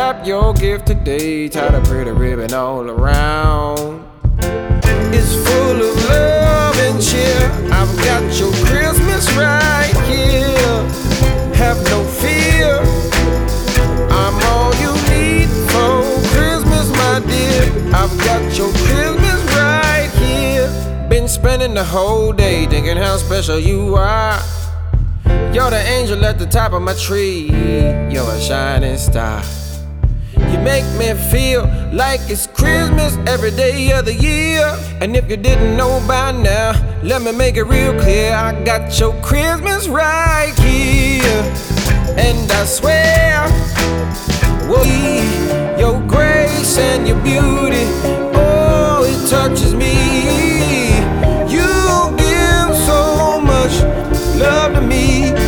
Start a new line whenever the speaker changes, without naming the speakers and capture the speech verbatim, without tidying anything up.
wrap your gift today, tie the pretty ribbon all around. It's full of love and cheer. I've got your Christmas right here. Have no fear, I'm all you need for Christmas, my dear. I've got your Christmas right here. Been spending the whole day thinking how special you are. You're the angel at the top of my tree. You're a shining star. You make me feel like it's Christmas every day of the year. And if you didn't know by now, let me make it real clear. I got your Christmas right here. And I swear, well, your grace and your beauty, oh, it touches me. You give so much love to me.